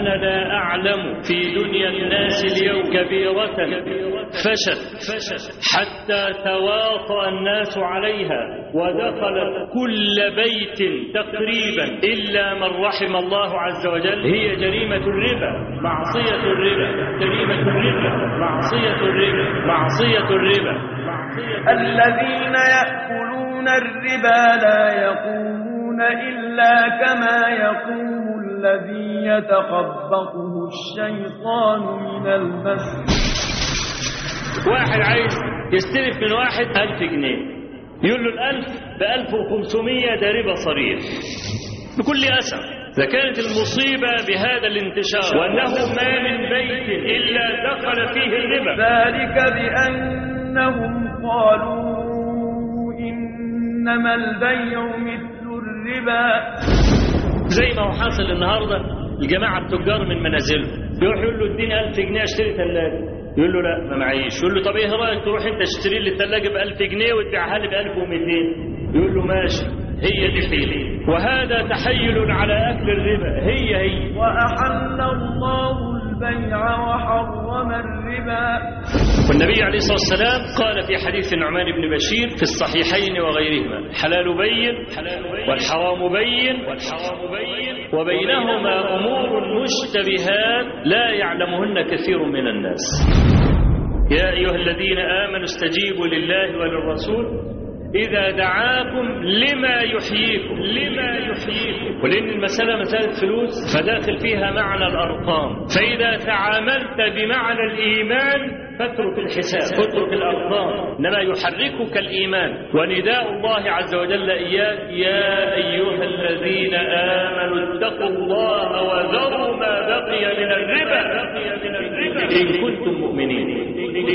أنا لا أعلم في دنيا الناس اليوم كبيرة فشت حتى تواطأ الناس عليها ودخلت كل بيت تقريبا إلا من رحم الله عز وجل، هي جريمة الربا، معصية الربا، جريمة الربا، معصية الربا، معصية الربا. الذين يأكلون الربا لا يقومون إلا كما يقوم الذي يتخبطه الشيطان من المس. واحد عايز يستلف من واحد 1000 جنيه، يقول له ال1000 ب1500، ده ربا صريح بكل أسف. إذا كانت المصيبة بهذا الانتشار وأنه ما من بيت إلا دخل فيه الربا، ذلك بأنهم قالوا إنما البيع مثل الربا. زي ما هو حاصل النهاردة، الجماعة التجار من منازلهم يروح يقول له اديني 1000 جنيه اشتري ثلاجة، يقول له لا ما معيش، يقول له طب ايه رايك تروح انت تشتري لي الثلاجة ب1000 جنيه وتبيعها لي ب1200، يقول له ماشي، هي دي حيلة. وهذا تحيل على أكل الربا. هي وأحل الله البيع وحرم الربا. والنبي عليه الصلاة والسلام قال في حديث النعمان بن بشير في الصحيحين وغيرهما: الحلال بين والحرام بين وبينهما أمور مشتبهات لا يعلمهن كثير من الناس. يا أيها الذين آمنوا استجيبوا لله وللرسول إذا دعاكم لما يحييكم. ولأن المسألة مسألة فلوس فداخل فيها معنى الأرقام، فإذا تعاملت بمعنى الإيمان فاترك الحساب، اترك الأرقام، إنما يحركك الإيمان ونداء الله عز وجل إياك: يا أيها الذين آمنوا اتقوا الله وذروا ما بقي من الربا إن كنتم مؤمنين.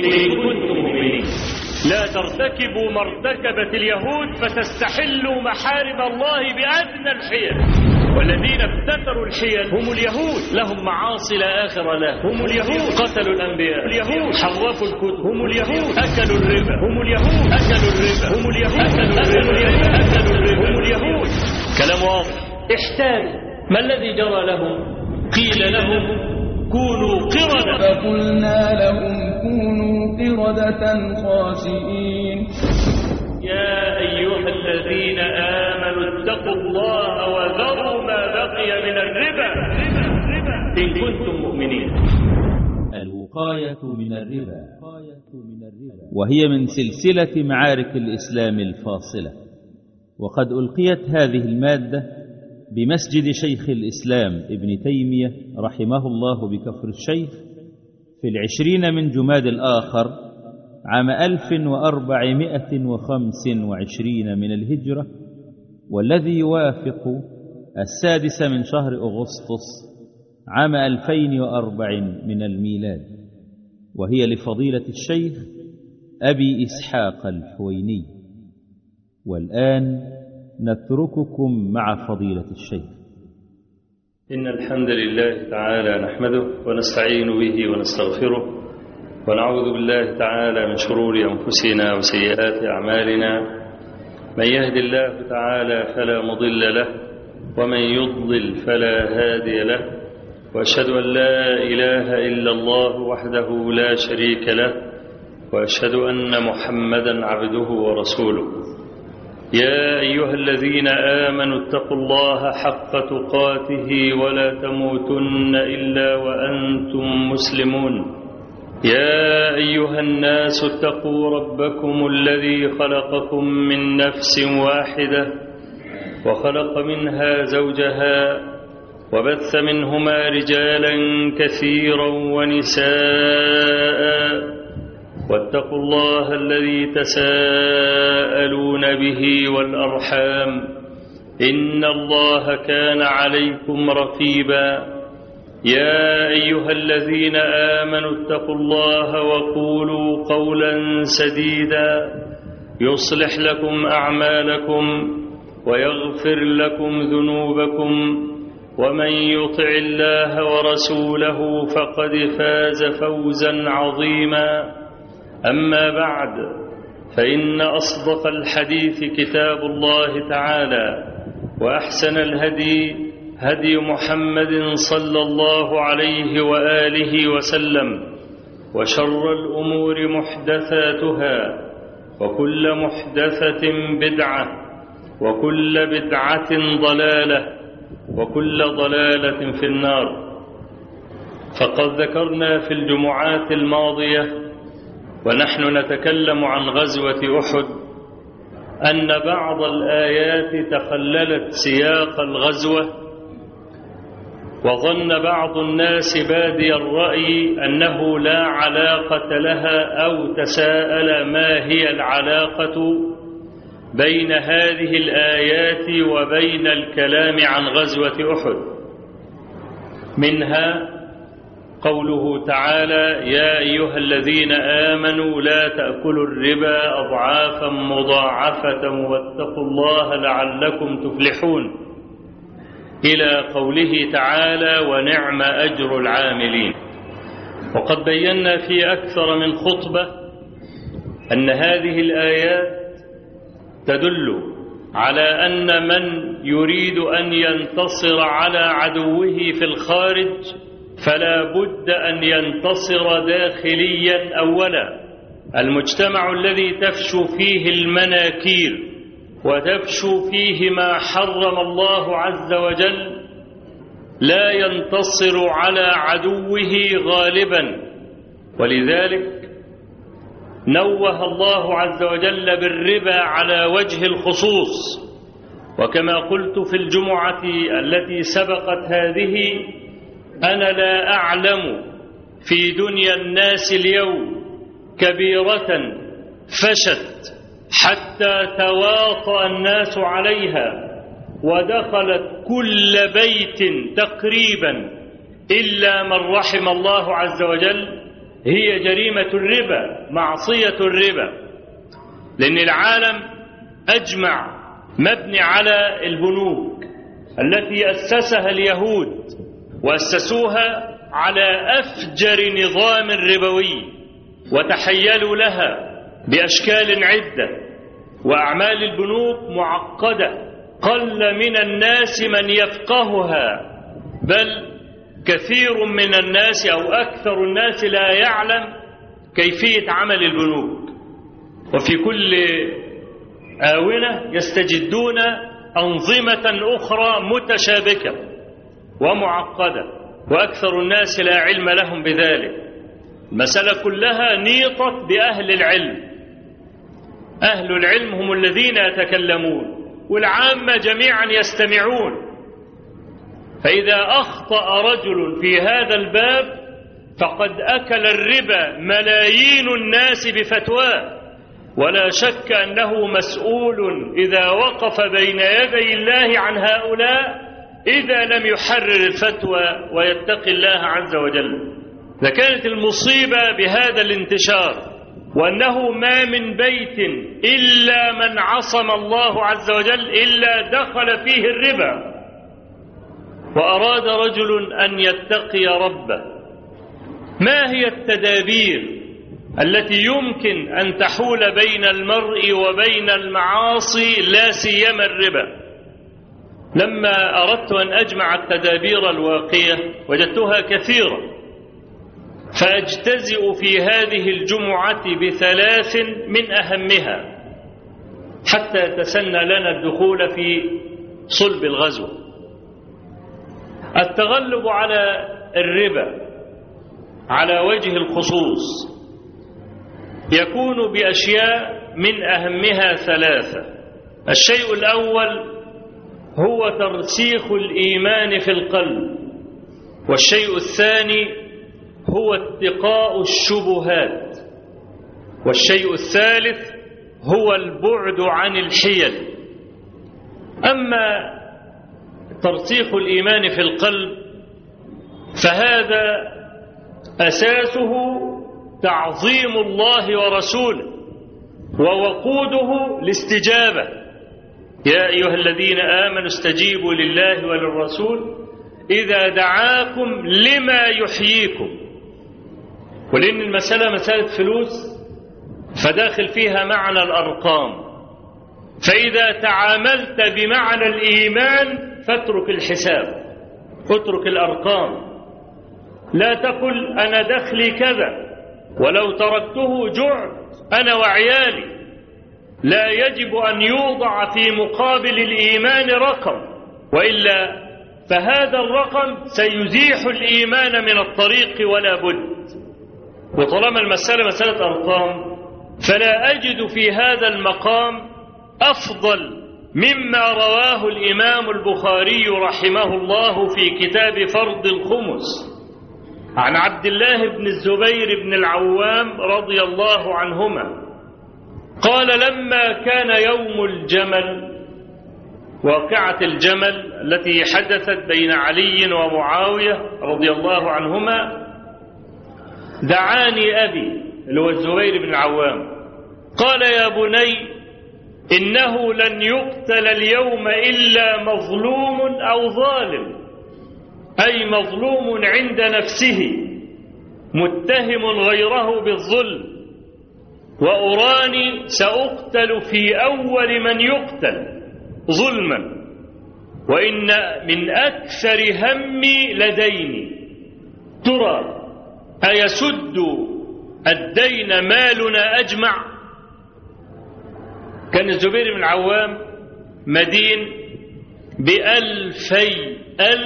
لا ترتكبوا ما ارتكبت اليهود فتستحلوا محارم الله بأدنى الحيل. والذين ابتكروا الحيل هم اليهود، لهم معاصي لا آخر له. هم اليهود قتلوا الأنبياء، اليهود حرفوا الكتب، هم اليهود أكلوا الربا، هم اليهود أكلوا الربا، هم اليهود أكلوا الربا، هم اليهود. كلام واضح. احتاج ما الذي جرى لهم؟ قيل لهم كونوا قردة، فقلنا لهم كونوا قردة خاسئين. يا أيها الذين آمنوا اتقوا الله وذروا ما بقي من الربا إن كنتم مؤمنين. الوقاية من الربا، وهي من سلسلة معارك الإسلام الفاصلة. وقد ألقيت هذه المادة بمسجد شيخ الإسلام ابن تيمية رحمه الله بكفر الشيخ في 20 من جماد الآخر عام 1425 من الهجرة، والذي يوافق 6 من شهر أغسطس عام 2004 من الميلاد، وهي لفضيلة الشيخ أبي إسحاق الحويني. والآن نترككم مع فضيلة الشيخ. إن الحمد لله تعالى نحمده ونستعين به ونستغفره، ونعوذ بالله تعالى من شرور أنفسنا وسيئات أعمالنا. من يهد الله تعالى فلا مضل له، ومن يضلل فلا هادي له، وأشهد أن لا إله إلا الله وحده لا شريك له، وأشهد أن محمدا عبده ورسوله. يا أيها الذين آمنوا اتقوا الله حق تقاته ولا تموتن إلا وأنتم مسلمون. يا أيها الناس اتقوا ربكم الذي خلقكم من نفس واحدة وخلق منها زوجها وبث منهما رجالا كثيرا ونساء، واتقوا الله الذي تساءلون به والأرحام إن الله كان عليكم رقيبا. يا أيها الذين آمنوا اتقوا الله وقولوا قولا سديدا يصلح لكم أعمالكم ويغفر لكم ذنوبكم، ومن يطع الله ورسوله فقد فاز فوزا عظيما. أما بعد، فإن أصدق الحديث كتاب الله تعالى، وأحسن الهدي هدي محمد صلى الله عليه وآله وسلم، وشر الأمور محدثاتها، وكل محدثة بدعة، وكل بدعة ضلالة، وكل ضلالة في النار. فقد ذكرنا في الجمعات الماضية ونحن نتكلم عن غزوة أحد أن بعض الآيات تخللت سياق الغزوة، وظن بعض الناس بادي الرأي أنه لا علاقة لها، أو تساءل ما هي العلاقة بين هذه الآيات وبين الكلام عن غزوة أحد. منها قوله تعالى: يا أيها الذين آمنوا لا تأكلوا الربا أضعافا مضاعفة واتقوا الله لعلكم تفلحون، إلى قوله تعالى: ونعم أجر العاملين. وقد بينا في أكثر من خطبة أن هذه الآيات تدل على أن من يريد أن ينتصر على عدوه في الخارج فلا بد أن ينتصر داخليا. أولا، المجتمع الذي تفشو فيه المناكير وتفشو فيه ما حرم الله عز وجل لا ينتصر على عدوه غالبا، ولذلك نوه الله عز وجل بالربا على وجه الخصوص. وكما قلت في الجمعة التي سبقت هذه، أنا لا أعلم في دنيا الناس اليوم كبيرة فشت حتى تواطأ الناس عليها ودخلت كل بيت تقريبا إلا من رحم الله عز وجل، هي جريمة الربا، معصية الربا. لأن العالم أجمع مبني على البنوك التي أسسها اليهود، وأسسوها على أفجر نظام ربوي، وتحيلوا لها بأشكال عدة، وأعمال البنوك معقدة، قل من الناس من يفقهها، بل كثير من الناس أو أكثر الناس لا يعلم كيفية عمل البنوك. وفي كل آونة يستجدون أنظمة أخرى متشابكة ومعقدة، وأكثر الناس لا علم لهم بذلك. المسألة كلها نيطت بأهل العلم. أهل العلم هم الذين يتكلمون، والعامة جميعا يستمعون. فإذا أخطأ رجل في هذا الباب فقد أكل الربا ملايين الناس بفتواه، ولا شك أنه مسؤول إذا وقف بين يدي الله عن هؤلاء إذا لم يحرر الفتوى ويتقي الله عز وجل. لكانت المصيبة بهذا الانتشار، وأنه ما من بيت إلا من عصم الله عز وجل إلا دخل فيه الربا. وأراد رجل أن يتقي ربه، ما هي التدابير التي يمكن أن تحول بين المرء وبين المعاصي لا سيما الربا؟ لما أردت أن أجمع التدابير الواقية وجدتها كثيرة، فأجتزئ في هذه الجمعة بثلاث من أهمها حتى يتسنى لنا الدخول في صلب الغزو. التغلب على الربا على وجه الخصوص يكون بأشياء من أهمها ثلاثة. الشيء الأول هو ترسيخ الإيمان في القلب، والشيء الثاني هو اتقاء الشبهات، والشيء الثالث هو البعد عن الحيل. أما ترسيخ الإيمان في القلب فهذا أساسه تعظيم الله ورسوله، ووقوده الاستجابة. يا أيها الذين آمنوا استجيبوا لله وللرسول إذا دعاكم لما يحييكم. ولأن المسألة مسألة فلوس فداخل فيها معنى الأرقام، فإذا تعاملت بمعنى الإيمان فاترك الحساب. اترك الأرقام، لا تقل أنا دخلي كذا ولو تركته جعت أنا وعيالي. لا يجب أن يوضع في مقابل الإيمان رقم، وإلا فهذا الرقم سيزيح الإيمان من الطريق ولا بد. وطالما المسألة مسألة أرقام، فلا أجد في هذا المقام أفضل مما رواه الإمام البخاري رحمه الله في كتاب فرض الخمس عن عبد الله بن الزبير بن العوام رضي الله عنهما قال: لما كان يوم الجمل، واقعة الجمل التي حدثت بين علي ومعاوية رضي الله عنهما، دعاني أبي اللي هو الزبير بن العوام، قال: يا بني، إنه لن يقتل اليوم إلا مظلوم أو ظالم، أي مظلوم عند نفسه متهم غيره بالظلم، وأراني سأقتل في أول من يقتل ظلما، وإن من أكثر همي لديني، ترى أيسد الدين مالنا أجمع؟ كان الزبير بن العوام مدين ب2,200,000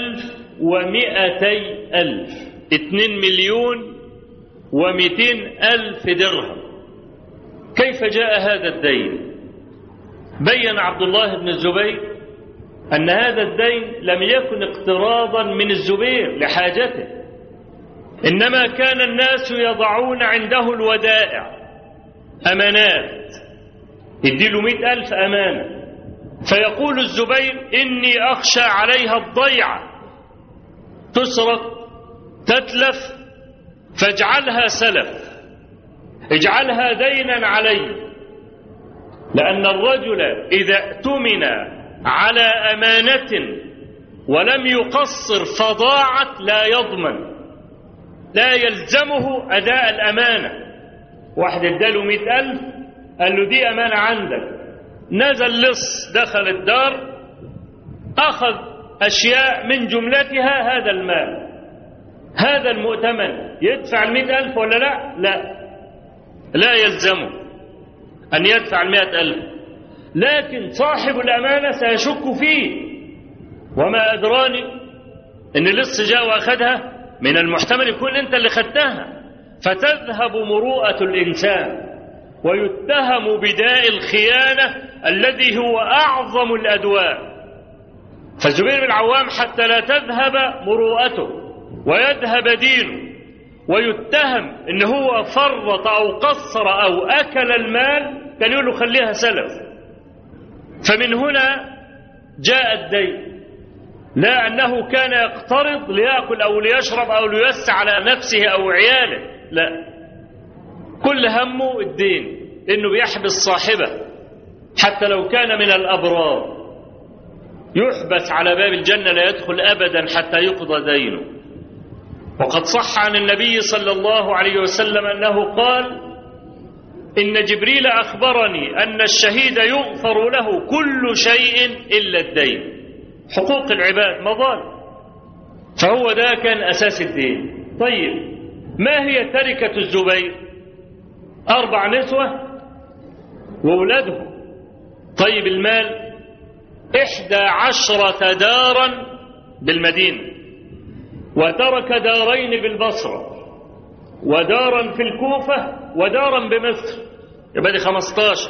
2,200,000 درهم. كيف جاء هذا الدين؟ بين عبد الله بن الزبير أن هذا الدين لم يكن اقتراضا من الزبير لحاجته، إنما كان الناس يضعون عنده الودائع، أمانات، يديله 100,000 أمانة، فيقول الزبير: إني أخشى عليها الضيعة، تسرق تتلف، فاجعلها سلف، اجعلها دينا علي، لأن الرجل إذا اؤتمن على أمانة ولم يقصر فضاعت لا يضمن، لا يلزمه أداء الأمانة. واحد اداله 100,000 قال له دي أمانة عندك، نزل لص دخل الدار أخذ أشياء من جملتها هذا المال، هذا المؤتمن يدفع 100,000 ولا لا؟ لا يلزمه أن يدفع 100,000، لكن صاحب الأمانة سيشك فيه، وما أدراني إن لص جاء وأخذها، من المحتمل يكون أنت اللي خدتها، فتذهب مروءة الإنسان ويتهم بداء الخيانة الذي هو أعظم الأدواء. فالزبير بن العوام حتى لا تذهب مروءته ويذهب دينه ويتهم إن هو فرط أو قصر أو أكل المال، كان يقول له خليها سلف. فمن هنا جاء الدين، لا أنه كان يقترض ليأكل أو ليشرب أو ليوسع على نفسه أو عياله، لا، كل همه الدين، إنه بيحبس صاحبه حتى لو كان من الأبرار، يحبس على باب الجنة لا يدخل أبدا حتى يقضى دينه. وقد صح عن النبي صلى الله عليه وسلم أنه قال: إن جبريل أخبرني أن الشهيد يغفر له كل شيء إلا الدين، حقوق العباد مظالم، فهو ده كان أساس الدين. طيب، ما هي تركة الزبير؟ 4 نسوة وأولادهم. طيب، المال 11 دارا بالمدينة، وترك 2 دارين بالبصرة، ودارا في الكوفة، ودارا بمصر، يبقى دي 15،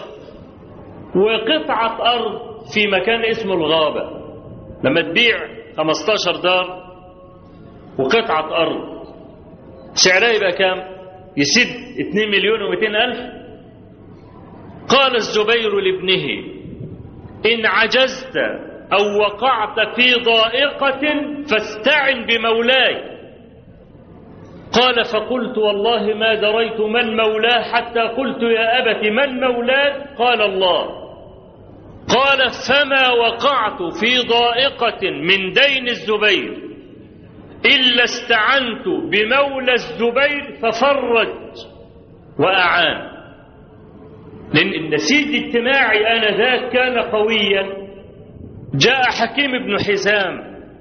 وقطعة أرض في مكان اسمه الغابة. لما تبيع 15 دار وقطعة أرض سعرها يبقى كام؟ يسد 2,200,000. قال الزبير لابنه: إن عجزت أو وقعت في ضائقة فاستعن بمولاي. قال: فقلت والله ما دريت من مولاه حتى قلت يا أبت من مولاه؟ قال: الله. قال: فما وقعت في ضائقة من دين الزبير إلا استعنت بمولى الزبير ففرج وأعان. لأن النسيج الاجتماعي آنذاك كان قويا. جاء حكيم بن حزام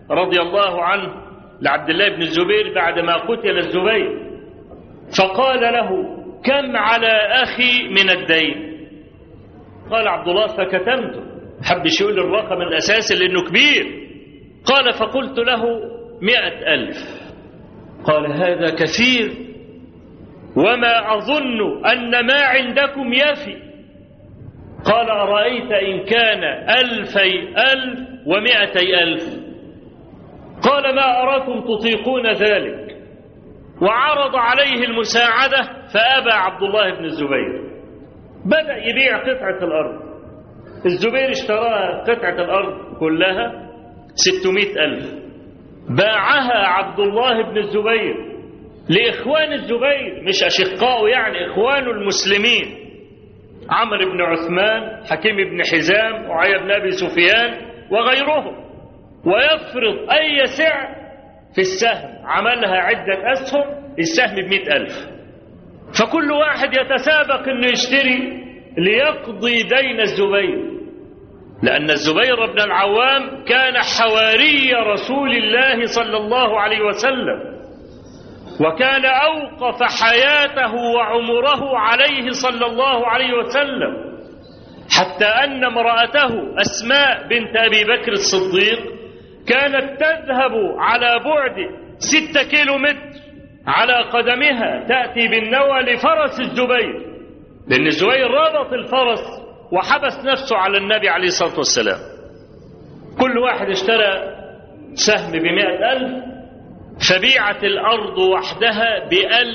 رضي الله عنه لعبد الله بن الزبير بعدما قتل الزبير، فقال له: كم على أخي من الدين؟ قال عبد الله: فكتمته، حبش يقول الرقم الأساسي لأنه كبير. قال: فقلت له: 100,000. قال: هذا كثير، وما أظن أن ما عندكم يفي. قال: أرأيت إن كان 200,000 و200,000؟ قال: ما أراكم تطيقون ذلك. وعرض عليه المساعدة فأبى عبد الله بن الزبير. بدأ يبيع قطعة الأرض. الزبير اشترى قطعة الأرض كلها 600,000. باعها عبد الله بن الزبير لإخوان الزبير، مش أشقاء، يعني إخوان المسلمين، عمرو بن عثمان، حكيم بن حزام، وعلي بن أبي سفيان وغيرهم، ويفرض أي سعر في السهم. عملها عدة أسهم، السهم ب100,000، فكل واحد يتسابق أنه يشتري ليقضي دين الزبير، لأن الزبير بن العوام كان حواري رسول الله صلى الله عليه وسلم، وكان أوقف حياته وعمره عليه صلى الله عليه وسلم، حتى أن امرأته أسماء بنت أبي بكر الصديق كانت تذهب على بعد 6 كيلومتر على قدمها تأتي بالنوى لفرس الزبير، لأن الزبير ربط الفرس وحبس نفسه على النبي عليه الصلاة والسلام. كل واحد اشترى سهم ب100,000، فبيعت الأرض وحدها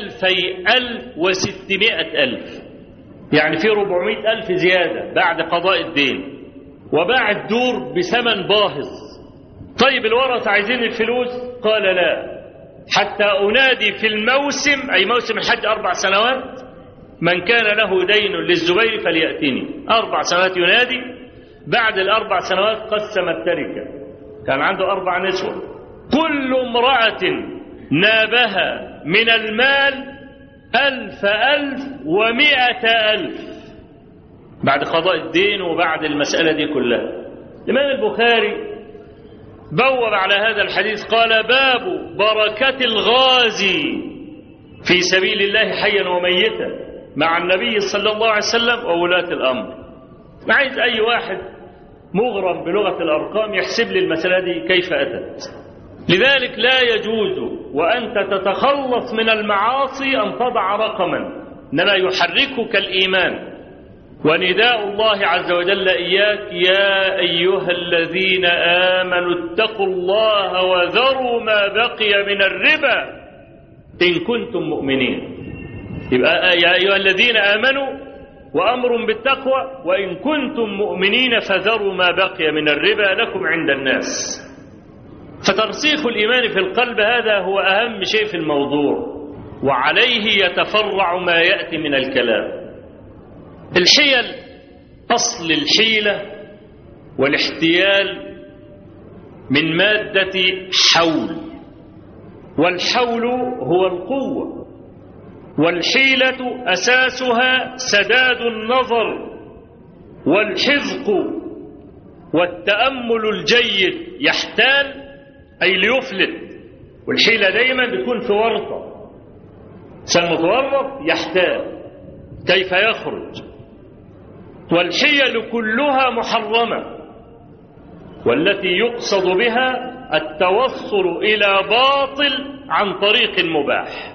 ب2,600,000، يعني في 400,000 زيادة بعد قضاء الدين، وباع الدور بثمن باهظ. طيب الورثة عايزين الفلوس؟ قال: لا، حتى أنادي في الموسم، أي موسم الحج 4 سنوات، من كان له دين للزبير فليأتني. 4 سنوات ينادي، بعد ال4 سنوات قسم التركة. كان عنده 4 نسوة، كل امرأة نابها من المال 1,000 و100,000 بعد قضاء الدين وبعد المسألة دي كلها. الإمام البخاري بوب على هذا الحديث، قال: باب بركة الغازي في سبيل الله حيا وميتا مع النبي صلى الله عليه وسلم وولاة الأمر. ما عايز أي واحد مغرم بلغة الأرقام يحسب لي المسألة دي كيف أتت. لذلك لا يجوز وأنت تتخلص من المعاصي أن تضع رقما، إنما يحركك الإيمان. ونداء الله عز وجل إياك: يا أيها الذين آمنوا اتقوا الله وذروا ما بقي من الربا إن كنتم مؤمنين. يبقى يا أيها الذين آمنوا وأمر بالتقوى، وإن كنتم مؤمنين فذروا ما بقي من الربا لكم عند الناس. فترسيخ الإيمان في القلب هذا هو أهم شيء في الموضوع، وعليه يتفرع ما يأتي من الكلام. الحيل، أصل الحيلة والاحتيال من مادة حول، والحول هو القوة، والحيلة أساسها سداد النظر والحذق والتأمل الجيد. يحتال أي ليفلت، والحيلة دايما بتكون في ورطة، سالمتورط يحتال كيف يخرج. والحيل كلها محرمة، والتي يقصد بها التوصل إلى باطل عن طريق مباح.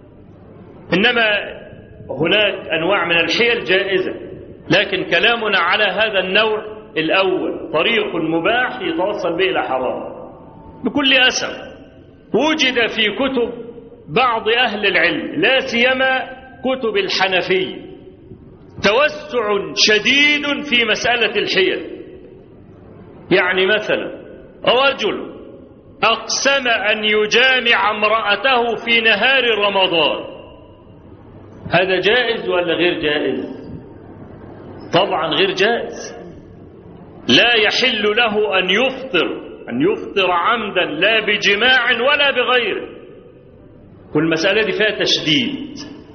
إنما هناك أنواع من الحيل جائزة، لكن كلامنا على هذا النوع الأول، طريق مباح يتوصل به إلى حرام بكل أسف. وجد في كتب بعض أهل العلم، لا سيما كتب الحنفية، توسع شديد في مسألة الحيل. يعني مثلا رجل أقسم أن يجامع امرأته في نهار رمضان، هذا جائز ولا غير جائز؟ طبعا غير جائز. لا يحل له أن يفطر عمدا، لا بجماع ولا بغيره. والمسألة دي فيها تشديد،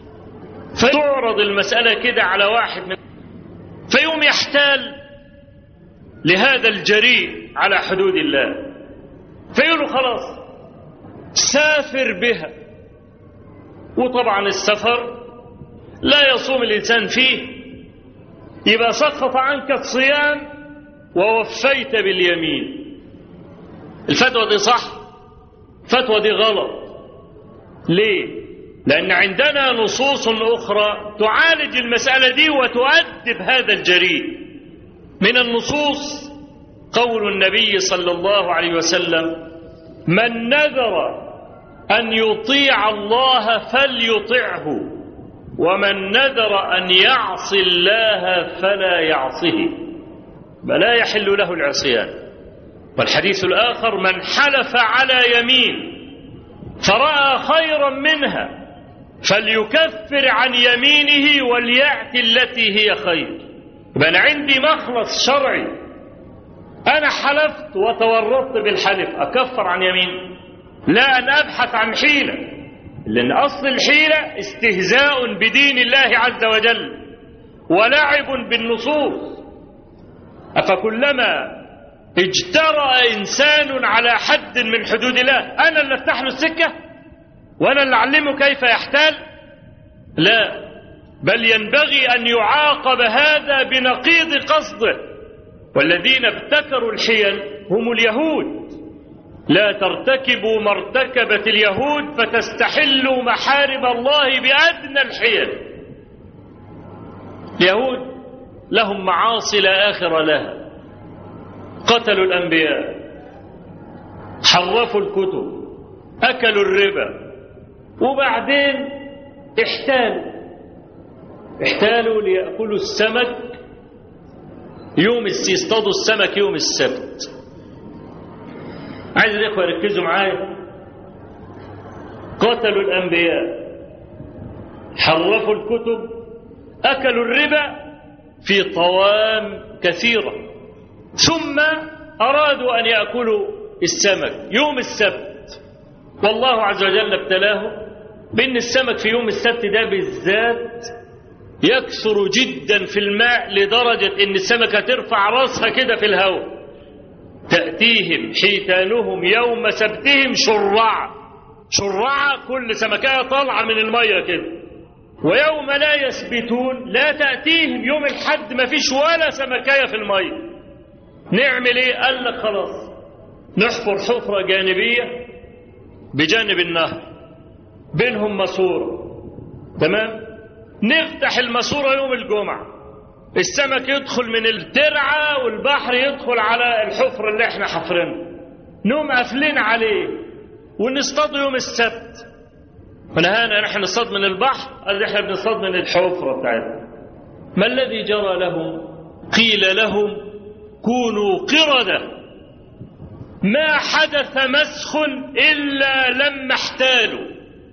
فتعرض المسألة كده على واحد من فيوم يحتال لهذا الجريء على حدود الله، فيقولوا خلاص سافر بها. وطبعا السفر لا يصوم الإنسان فيه، يبقى سقط عنك الصيام ووفيت باليمين. الفتوى دي صح؟ الفتوى دي غلط. ليه؟ لأن عندنا نصوص أخرى تعالج المسألة دي وتؤدب هذا الجريء. من النصوص قول النبي صلى الله عليه وسلم: من نذر أن يطيع الله فليطعه، ومن نذر أن يعصي الله فلا يعصه، فلا يحل له العصيان. والحديث الآخر: من حلف على يمين فرأى خيرا منها فليكفر عن يمينه وليأتي التي هي خير. يبقى أنا عندي مخلص شرعي، أنا حلفت وتورطت بالحلف، أكفر عن يمين؟ لا، أن أبحث عن حيلة، لأن أصل الحيلة استهزاء بدين الله عز وجل ولعب بالنصوص. أفكلما اجترأ إنسان على حد من حدود الله أنا اللي افتح له السكة وأنا اللي أعلمه كيف يحتال؟ لا، بل ينبغي أن يعاقب هذا بنقيض قصده. والذين ابتكروا الحيل هم اليهود. لا ترتكبوا ما ارتكبت اليهود فتستحلوا محارم الله بأدنى الحيل. اليهود لهم معاصي لا آخر لها، قتلوا الأنبياء، حرفوا الكتب، أكلوا الربا، وبعدين احتالوا ليأكلوا السمك يصطادوا السمك يوم السبت. عايز الإخوة يركزوا معايا. قتلوا الأنبياء، حرفوا الكتب، أكلوا الربا في طوام كثيرة، ثم أرادوا أن يأكلوا السمك يوم السبت. والله عز وجل ابتلاه بأن السمك في يوم السبت ده بالذات يكثر جدا في الماء لدرجة أن السمكة ترفع رأسها كده في الهواء. تأتيهم حيتانهم يوم سبتهم شرعة، كل سمكة طالعة من المية كده. ويوم لا يسبتون لا تأتيهم يوم الحد ما فيش ولا سمكية في المية. نعمل ايه؟ قال لك خلاص نحفر حفرة جانبية بجانب النهر بينهم ماسورة، تمام؟ نفتح الماسورة يوم الجمعة، السمك يدخل من الترعة والبحر يدخل على الحفرة اللي احنا حفرينها، نقوم قافلين عليه ونصطاد يوم السبت. ونهانا نحن نصطاد من البحر، قال احنا بنصطاد من الحفرة بتاعتنا. ما الذي جرى لهم؟ قيل لهم كونوا قردة، ما حدث مسخ إلا لما احتالوا.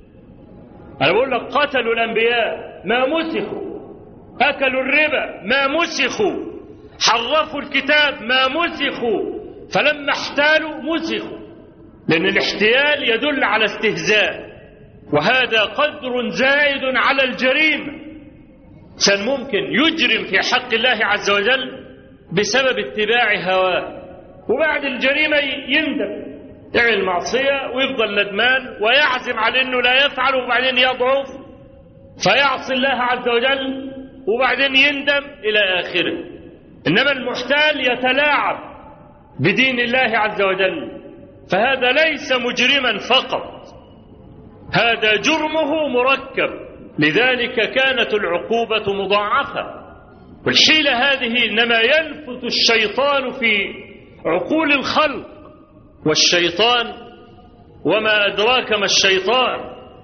أنا بقول لك قتلوا الأنبياء ما مسخوا، أكلوا الربا ما مسخوا، حرفوا الكتاب ما مسخوا، فلما احتالوا مسخوا. لأن الاحتيال يدل على استهزاء، وهذا قدر زائد على الجريمة. كان ممكن يجرم في حق الله عز وجل بسبب اتباع هواه، وبعد الجريمة يندم، يعمل معصية ويفضل ندمان ويعزم على أنه لا يفعل، وبعدين يضعف فيعصي الله عز وجل وبعدين يندم إلى آخره. إنما المحتال يتلاعب بدين الله عز وجل، فهذا ليس مجرما فقط، هذا جرمه مركب. لذلك كانت العقوبة مضاعفة. والحيلة هذه إنما ينفث الشيطان في عقول الخلق، والشيطان وما أدراك ما الشيطان.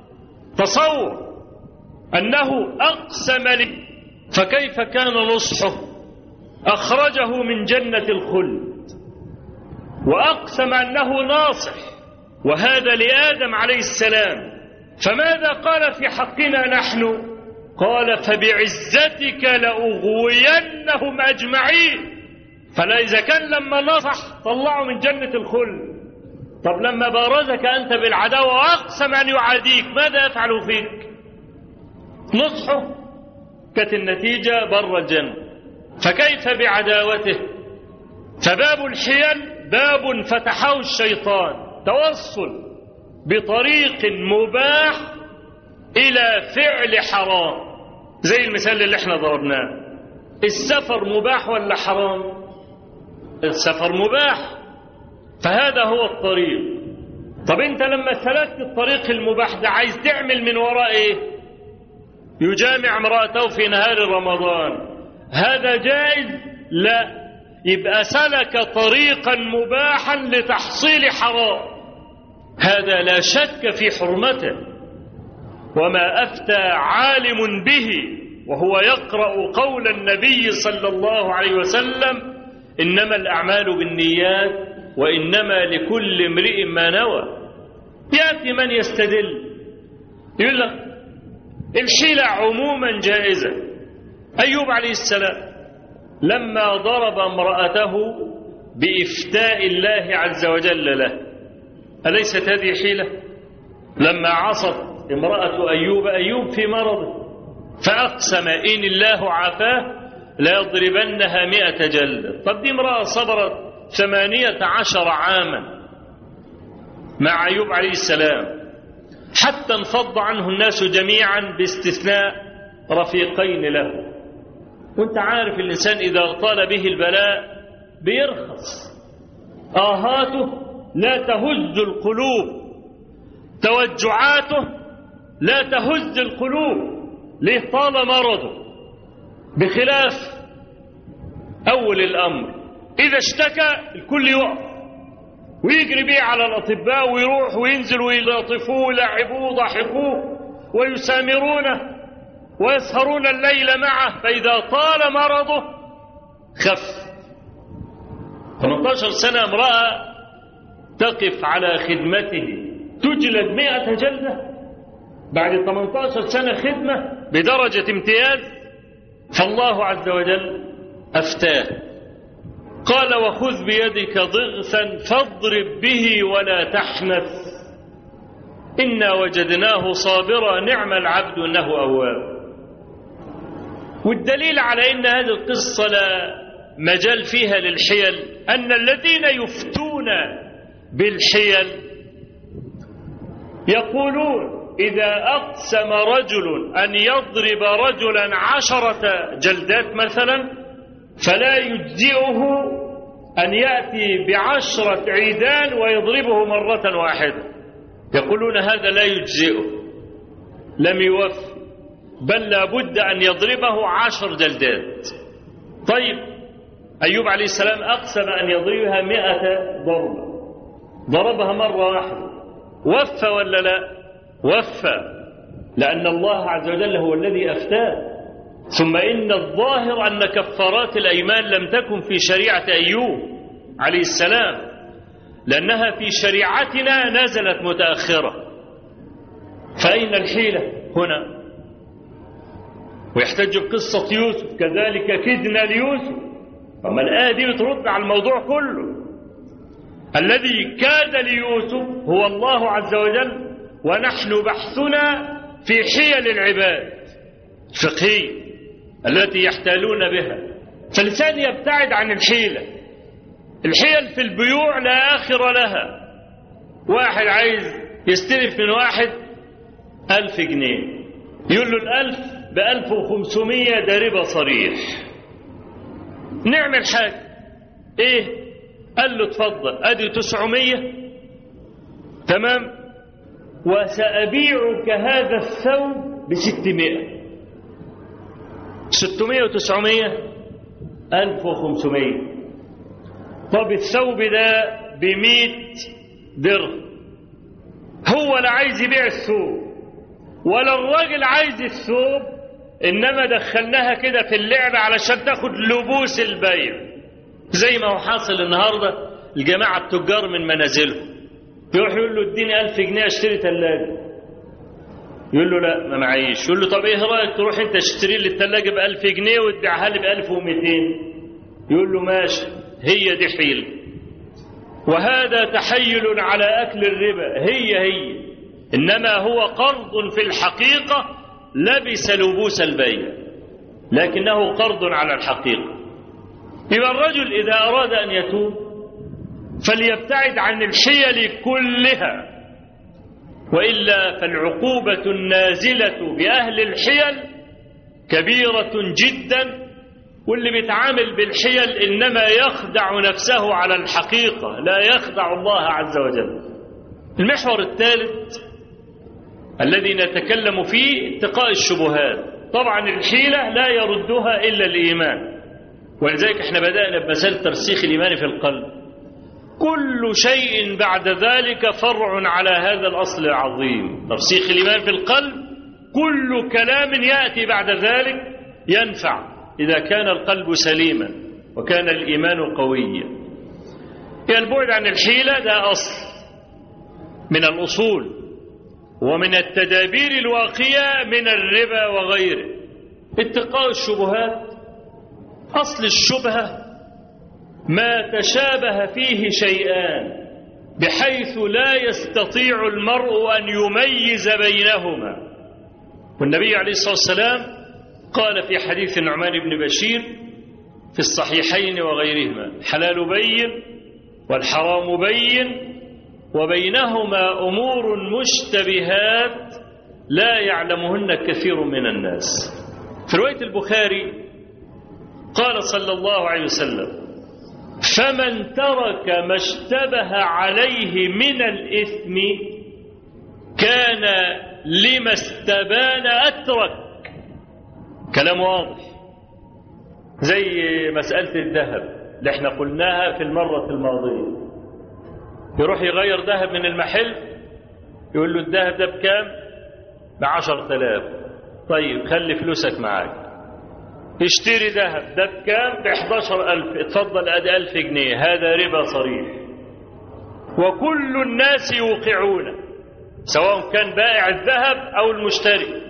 تصور أنه أقسم لي، فكيف كان نصحه؟ أخرجه من جنة الخلد وأقسم أنه ناصح، وهذا لآدم عليه السلام. فماذا قال في حقنا نحن؟ قال فبعزتك لأغوينهم أجمعين. فلا إذا كان لما نصح طلعوا من جنة الخلد، طب لما بارزك أنت بالعداوة وأقسم أن يعاديك ماذا يفعل فيك؟ نصحه كانت النتيجة بر الجنة، فكيف بعداوته؟ فباب الحيل باب فتحه الشيطان، توصل بطريق مباح إلى فعل حرام، زي المثال اللي احنا ضربناه. السفر مباح ولا حرام؟ السفر مباح، فهذا هو الطريق. طب انت لما سلكت الطريق المباح ده عايز تعمل من وراء ايه؟ يجامع امرأته في نهار رمضان، هذا جائز؟ لا، يبقى سلك طريقا مباحا لتحصيل حرام، هذا لا شك في حرمته. وما أفتى عالم به وهو يقرأ قول النبي صلى الله عليه وسلم: إنما الأعمال بالنيات وإنما لكل امرئ ما نوى. يأتي من يستدل يقول لك الحيلة عموما جائزة. أيوب عليه السلام لما ضرب امرأته بإفتاء الله عز وجل له، أليست هذه حيلة؟ لما عصت امرأة أيوب في مرضه فأقسم إن الله عافاه ليضربنها 100 جلدة. طب دي امرأة صبرت 18 عاما مع أيوب عليه السلام حتى انفض عنه الناس جميعا باستثناء رفيقين له. وانت عارف الإنسان إذا طال به البلاء بيرخص، آهاته لا تهز القلوب، توجعاته لا تهز القلوب، ليه؟ طال مرضه. بخلاف أول الأمر إذا اشتكى الكل يقف ويجري بيه على الأطباء ويروح وينزل ويلاطفوه ويلعبوه ويضحكوه ويسامرونه ويسهرون الليل معه، فإذا طال مرضه خف. 18 سنة امرأة تقف على خدمته تجلد 100 جلدة بعد 18 سنة خدمة بدرجة امتياز. فالله عز وجل أفتاه قال: وخذ بيدك ضغثا فاضرب به ولا تحنث إنا وجدناه صابرا نعم العبد إنه أواب. والدليل على أن هذه القصة لا مجال فيها للحيل أن الذين يفتون بالحيل يقولون إذا أقسم رجل أن يضرب رجلا 10 جلدات مثلا فلا يجزئه أن يأتي ب10 عيدان ويضربه مرة واحدة. يقولون هذا لا يجزئه، لم يوفي، بل لا بد أن يضربه 10 جلدات. طيب أيوب عليه السلام أقسم أن يضربها 100 ضربة، ضربها مرة واحدة، وفى ولا لا؟ وفى، لأن الله عز وجل هو الذي أفتاه. ثم إن الظاهر أن كفارات الأيمان لم تكن في شريعة أيوب عليه السلام، لأنها في شريعتنا نزلت متأخرة. فأين الحيلة هنا؟ ويحتج بقصة يوسف كذلك كدنا ليوسف. أما الآية دي بترد على الموضوع كله. الذي كاد ليوسف هو الله عز وجل، ونحن بحثنا في حيل العباد الفقهية التي يحتالون بها. فالإنسان يبتعد عن الحيلة. الحيل في البيوع لا آخر لها. واحد عايز يستلف من واحد 1000 جنيه، يقول له 1000 ب1500، ده ربا صريح. نعمل حاجة ايه؟ قال له اتفضل ادي 900 تمام، وسأبيعك هذا الثوب ب600. 600 و900 1500. طب الثوب ده ب100 درهم. هو لا عايز يبيع الثوب ولا الراجل عايز الثوب، إنما دخلناها كده في اللعبة علشان تاخد لبوس البيع. زي ما هو حاصل النهاردة الجماعة التجار من منازلهم يروح يقول له اديني 1000 جنيه اشتري ثلاجة، يقول له لا ما معيش. يقول له طب ايه رأيك تروح انت تشتري لي الثلاجة ب1000 جنيه وتبيعها لي ب1200؟ يقول له ماشي. هي دي حيلة، وهذا تحيل على أكل الربا. هي إنما هو قرض في الحقيقة لبس لبوس البيع، لكنه قرض على الحقيقة. يبقى الرجل إذا أراد أن يتوب فليبتعد عن الحيل كلها، وإلا فالعقوبة النازلة بأهل الحيل كبيرة جدا، واللي بيتعامل بالحيل إنما يخدع نفسه على الحقيقة، لا يخدع الله عز وجل. المحور الثالث الذي نتكلم فيه اتقاء الشبهات. طبعا الحيلة لا يردها إلا الإيمان، ولذلك احنا بدأنا بمسألة ترسيخ الإيمان في القلب. كل شيء بعد ذلك فرع على هذا الأصل العظيم، ترسيخ الإيمان في القلب. كل كلام يأتي بعد ذلك ينفع إذا كان القلب سليما وكان الإيمان قويا. البعد عن الحيلة ده أصل من الأصول ومن التدابير الواقية من الربا وغيره. اتقاء الشبهات، أصل الشبهة ما تشابه فيه شيئان بحيث لا يستطيع المرء أن يميز بينهما. والنبي عليه الصلاة والسلام قال في حديث النعمان بن بشير في الصحيحين وغيرهما: الحلال بين والحرام بين وبينهما أمور مشتبهات لا يعلمهن كثير من الناس. في رواية البخاري قال صلى الله عليه وسلم: فمن ترك ما اشتبه عليه من الإثم كان لما استبان أترك. كلام واضح، زي مسألة الذهب اللي احنا قلناها في المرة الماضية. يروح يغير ذهب من المحل، يقول له الذهب ده بكام؟ ب10,000. طيب خلي فلوسك معاك. اشتري ذهب ده بكام؟ ب11,000. اتفضل ادي 1000 جنيه. هذا ربا صريح، وكل الناس يوقعون، سواء كان بائع الذهب او المشتري.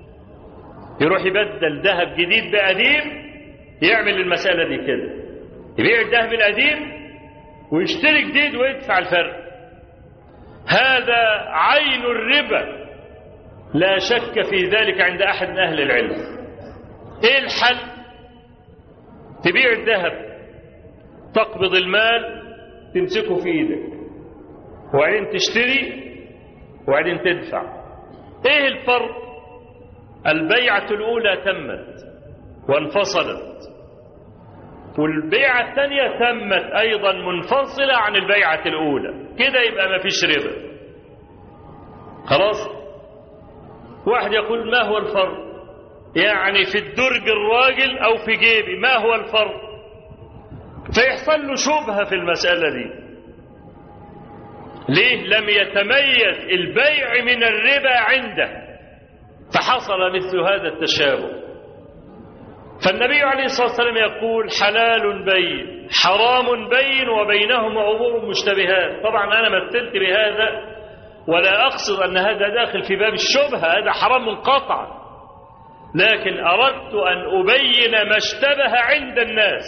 يروح يبدل ذهب جديد بقديم، يعمل المسألة دي كده، يبيع الذهب القديم ويشتري جديد ويدفع الفرق. هذا عين الربا، لا شك في ذلك عند أحد من أهل العلم. إيه الحل؟ تبيع الذهب، تقبض المال تمسكه في إيدك، وبعدين تشتري وبعدين تدفع. إيه الفرق؟ البيعة الأولى تمت وانفصلت، والبيعة الثانية تمت أيضا منفصلة عن البيعة الأولى، كده يبقى ما فيش ربا. خلاص؟ واحد يقول: ما هو الفرق؟ يعني في الدرج الراجل أو في جيبي، ما هو الفرق؟ فيحصل له شبهة في المسألة دي. ليه؟ لم يتميز البيع من الربا عنده، فحصل مثل هذا التشابه. فالنبي عليه الصلاة والسلام يقول: حلال بين حرام بين وبينهما أمور مشتبهات. طبعا أنا مثلت بهذا ولا أقصد أن هذا داخل في باب الشبهة، هذا حرام قطعا، لكن أردت أن أبين ما اشتبه عند الناس،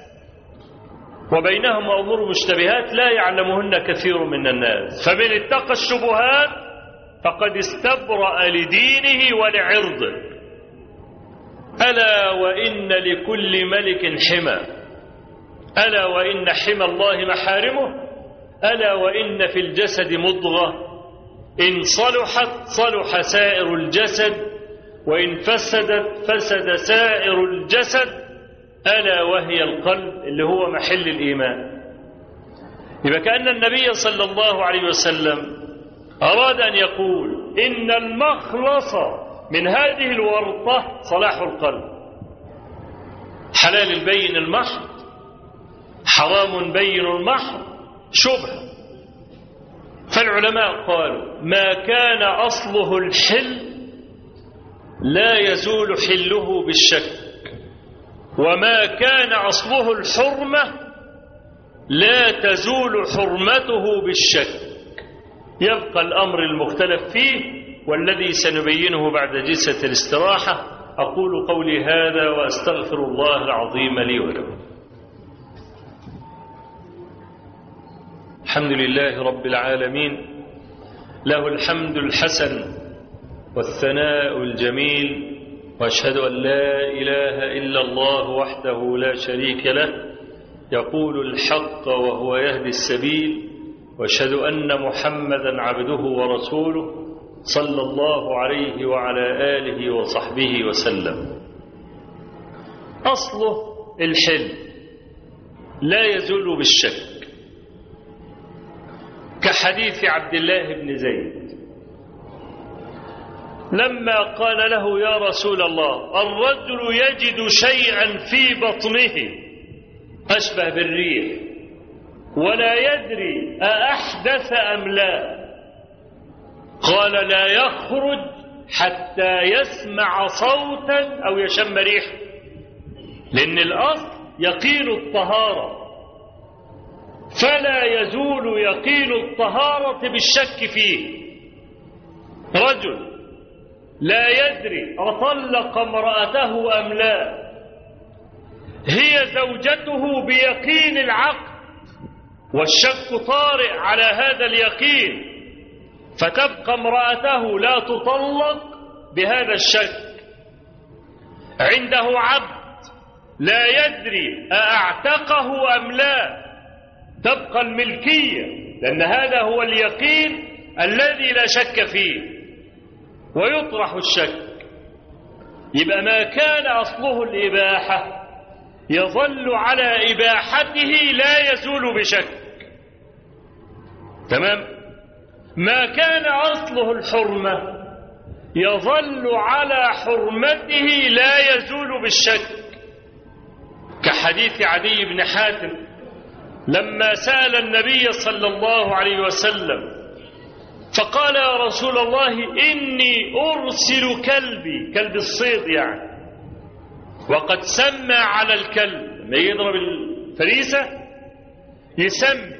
وبينهما أمور مشتبهات لا يعلمهن كثير من الناس. فمن اتقى الشبهات فقد استبرأ لدينه ولعرضه. ألا وإن لكل ملك حمى، ألا وإن حمى الله محارمه، ألا وإن في الجسد مضغة إن صلحت صلح سائر الجسد وإن فسدت فسد سائر الجسد، ألا وهي القلب اللي هو محل الإيمان. يبقى كأن النبي صلى الله عليه وسلم أراد أن يقول إن المخلص من هذه الورطة صلاح القلب. حلال البين المحض، حرام بين المحض، شبهة. فالعلماء قالوا: ما كان أصله الحل لا يزول حله بالشك، وما كان أصله الحرمة لا تزول حرمته بالشك. يبقى الأمر المختلف فيه والذي سنبينه بعد جلسة الاستراحة. أقول قولي هذا وأستغفر الله العظيم لي ولكم. الحمد لله رب العالمين، له الحمد الحسن والثناء الجميل، وأشهد أن لا إله إلا الله وحده لا شريك له، يقول الحق وهو يهدي السبيل، وأشهد أن محمدا عبده ورسوله صلى الله عليه وعلى آله وصحبه وسلم. أصله الحل لا يزول بالشك، كحديث عبد الله بن زيد لما قال له يا رسول الله الرجل يجد شيئا في بطنه أشبه بالريح ولا يدري أأحدث أم لا، قال لا يخرج حتى يسمع صوتا أو يشم ريحا، لأن الأصل يقين الطهارة، فلا يزول يقين الطهارة بالشك فيه. رجل لا يدري أطلق امرأته أم لا، هي زوجته بيقين العقل والشك طارئ على هذا اليقين، فتبقى امرأته لا تطلق بهذا الشك. عنده عبد لا يدري أأعتقه أم لا، تبقى الملكية، لأن هذا هو اليقين الذي لا شك فيه، ويطرح الشك. يبقى ما كان أصله الإباحة يظل على إباحته لا يزول بشك، تمام؟ ما كان أصله الحرمة يظل على حرمته لا يزول بالشك، كحديث عدي بن حاتم لما سأل النبي صلى الله عليه وسلم فقال يا رسول الله إني أرسل كلبي، كلب الصيد يعني، وقد سمى على الكلب، لما يضرب الفريسة يسمي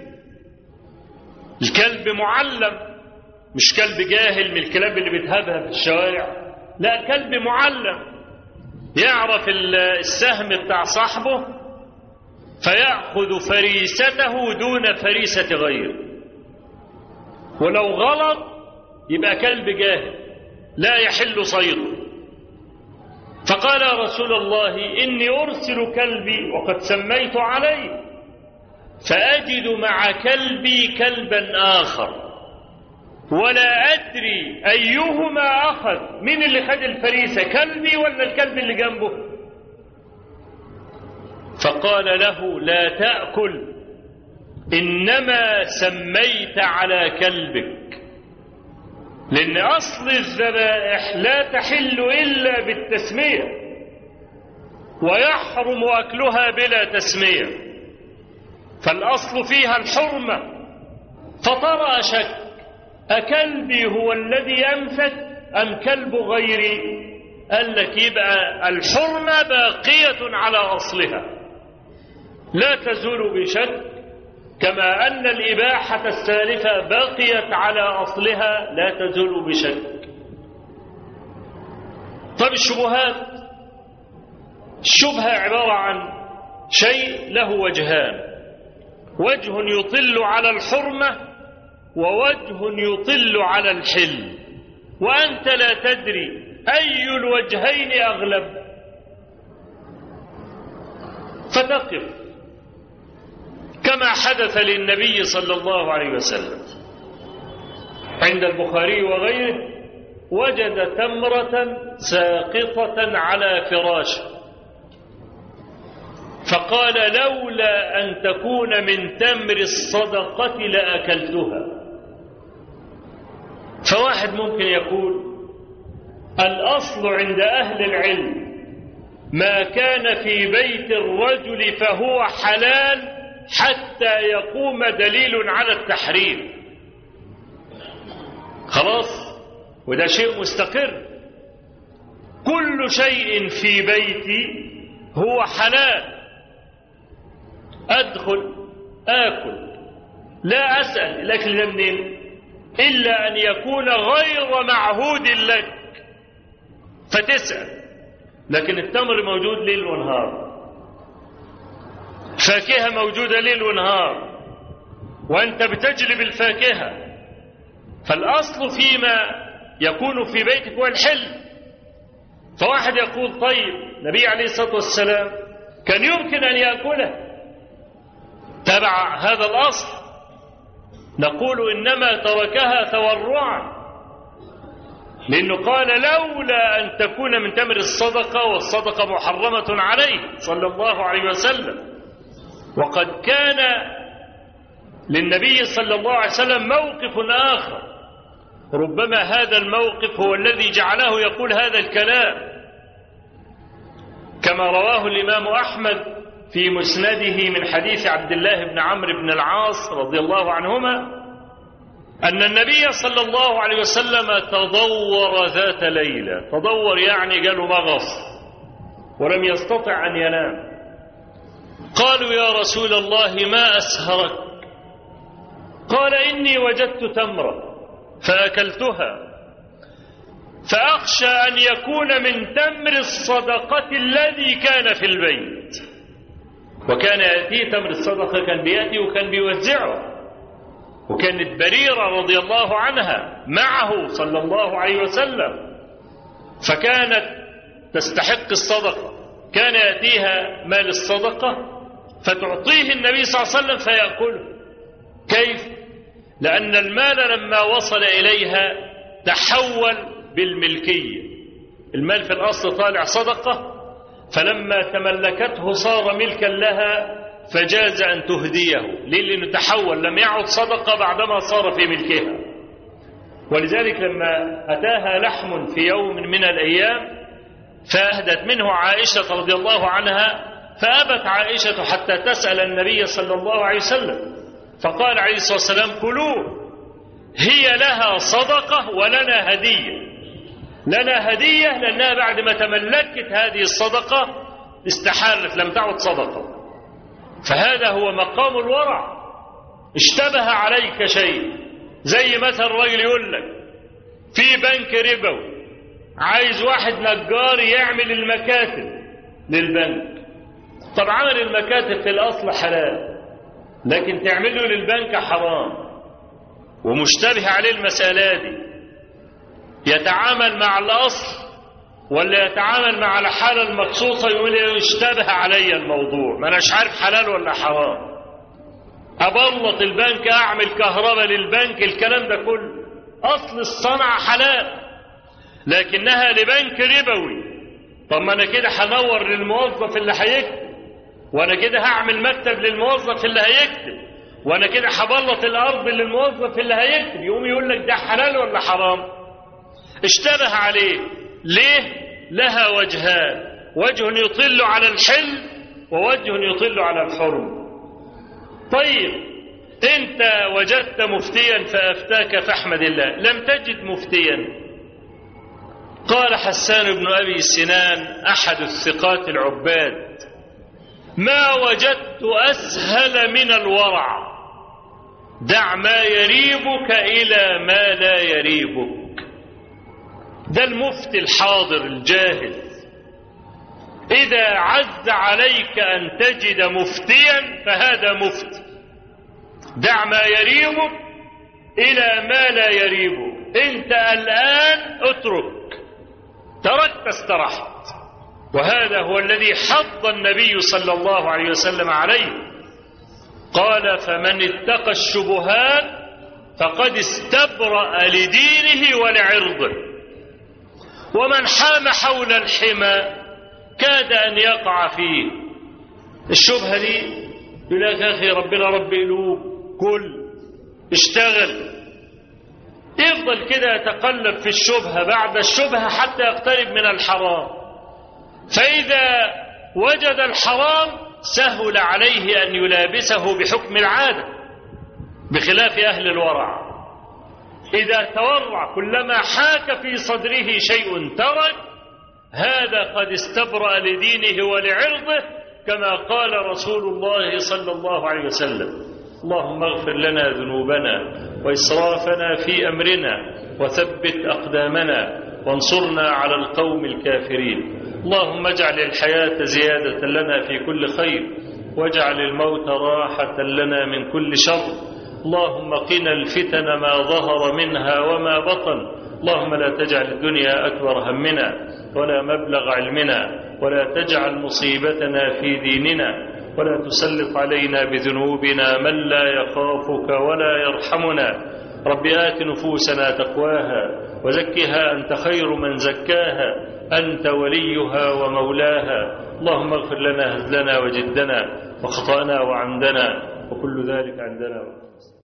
الكلب معلم، مش كلب جاهل من الكلاب اللي بتهبها في الشوارع، لا كلب معلم يعرف السهم بتاع صاحبه فيأخذ فريسته دون فريسة غيره، ولو غلط يبقى كلب جاهل لا يحل صيده. فقال يا رسول الله إني أرسل كلبي وقد سميت عليه، فأجد مع كلبي كلبا آخر ولا أدري أيهما أخذ، من اللي خد الفريسة، كلبي ولا الكلب اللي جنبه؟ فقال له لا تأكل، إنما سميت على كلبك، لأن أصل الذبائح لا تحل إلا بالتسمية، ويحرم أكلها بلا تسمية، فالأصل فيها الحرمة. فطرأ شك أكلبي هو الذي أنفت أم كلب غيري؟ قال لك يبقى الحرمة باقية على أصلها لا تزول بشك، كما أن الإباحة السالفة بقيت على أصلها لا تزول بشك. طب الشبهات، الشبهة عبارة عن شيء له وجهان، وجه يطل على الحرمة ووجه يطل على الحل، وأنت لا تدري أي الوجهين أغلب، فتقف كما حدث للنبي صلى الله عليه وسلم عند البخاري وغيره، وجد تمرة ساقطة على فراشه فقال لولا أن تكون من تمر الصدقة لأكلتها. فواحد ممكن يقول الأصل عند أهل العلم ما كان في بيت الرجل فهو حلال حتى يقوم دليل على التحريم، خلاص، وده شيء مستقر. كل شيء في بيتي هو حلال، أدخل آكل لا أسأل الأكل ده منين إلا أن يكون غير معهود لك فتسأل. لكن التمر موجود ليل ونهار، فاكهة موجودة ليل ونهار، وأنت بتجلب الفاكهة، فالأصل فيما يكون في بيتك هو الحل. فواحد يقول طيب النبي عليه الصلاة والسلام كان يمكن أن يأكله، تبع هذا الأصل؟ نقول إنما تركها تورعا، لأنه قال لولا أن تكون من تمر الصدقة، والصدقة محرمة عليه صلى الله عليه وسلم. وقد كان للنبي صلى الله عليه وسلم موقف آخر، ربما هذا الموقف هو الذي جعله يقول هذا الكلام، كما رواه الإمام أحمد في مسنده من حديث عبد الله بن عمرو بن العاص رضي الله عنهما أن النبي صلى الله عليه وسلم تضور ذات ليلة. تضور يعني جاله مغص ولم يستطع أن ينام. قالوا يا رسول الله ما أسهرك؟ قال إني وجدت تمرة فأكلتها، فأخشى أن يكون من تمر الصدقة الذي كان في البيت. وكان يأتيه تمر الصدقة، كان بيأتي وكان بيوزعه، وكانت بريرة رضي الله عنها معه صلى الله عليه وسلم، فكانت تستحق الصدقة. كان يأتيها مال الصدقة فتعطيه النبي صلى الله عليه وسلم فيأكله. كيف؟ لأن المال لما وصل إليها تحول بالملكية. المال في الأصل طالع صدقة، فلما تملكته صار ملكا لها فجاز أن تهديه. ليه؟ لأنه تحول، لم يعد صدقة بعدما صار في ملكها. ولذلك لما أتاها لحم في يوم من الأيام فأهدت منه عائشة رضي الله عنها، فأبت عائشة حتى تسأل النبي صلى الله عليه وسلم، فقال عليه الصلاة والسلام كلوه، هي لها صدقة ولنا هدية. لنا هدية لأنها بعد ما تملكت هذه الصدقة استحالت، لم تعد صدقة. فهذا هو مقام الورع. اشتبه عليك شيء، زي مثلا الراجل يقول لك في بنك ربوي عايز واحد نجار يعمل المكاتب للبنك. طب عمل المكاتب في الأصل حلال، لكن تعمله للبنك حرام، ومشتبه عليه المسألة دي. يتعامل مع الأصل ولا يتعامل مع الحالة المخصوصة؟ يقول اشتبه علي الموضوع، ما أناش عارف حلال ولا حرام. أبلط البنك، أعمل كهرباء للبنك، الكلام ده كله أصل الصنعة حلال، لكنها لبنك ربوي. طب ما أنا كده هنور للموظف اللي هيكتب، وأنا كده هعمل مكتب للموظف اللي هيكتب، وأنا كده هبلط الأرض للموظف اللي هيكتب. يقوم يقول لك ده حلال ولا حرام؟ اشتبه عليه. ليه؟ لها وجهان، وجه يطل على الحل ووجه يطل على الحرم. طيب انت وجدت مفتيا فافتاك فاحمد الله، لم تجد مفتيا. قال حسان بن أبي سنان أحد الثقات العباد: ما وجدت أسهل من الورع، دع ما يريبك إلى ما لا يريبك. ده المفتي الحاضر الجاهز. إذا عز عليك أن تجد مفتيا فهذا مفتي. دع ما يريبك إلى ما لا يريبك. أنت الآن اترك، تركت استرحت. وهذا هو الذي حض النبي صلى الله عليه وسلم عليه. قال: فمن اتقى الشبهات فقد استبرأ لدينه ولعرضه، ومن حام حول الحمى كاد أن يقع فيه. الشبهة دي يقول لك يا أخي ربنا رب قلوب، كل اشتغل، يفضل كده يتقلب في الشبهة بعد الشبهة حتى يقترب من الحرام. فإذا وجد الحرام سهل عليه أن يلابسه بحكم العادة، بخلاف أهل الورع. إذا تورع كلما حاك في صدره شيء ترك، هذا قد استبرأ لدينه ولعرضه، كما قال رسول الله صلى الله عليه وسلم: اللهم اغفر لنا ذنوبنا وإسرافنا في أمرنا وثبت أقدامنا وانصرنا على القوم الكافرين. اللهم اجعل الحياة زيادة لنا في كل خير، واجعل الموت راحة لنا من كل شر. اللهم قنا الفتن ما ظهر منها وما بطن. اللهم لا تجعل الدنيا أكبر همنا ولا مبلغ علمنا، ولا تجعل مصيبتنا في ديننا، ولا تسلط علينا بذنوبنا من لا يخافك ولا يرحمنا. رب آت نفوسنا تقواها وزكها أنت خير من زكاها، أنت وليها ومولاها. اللهم اغفر لنا هزلنا وجدنا وخطأنا وعمدنا وكل ذلك عندنا.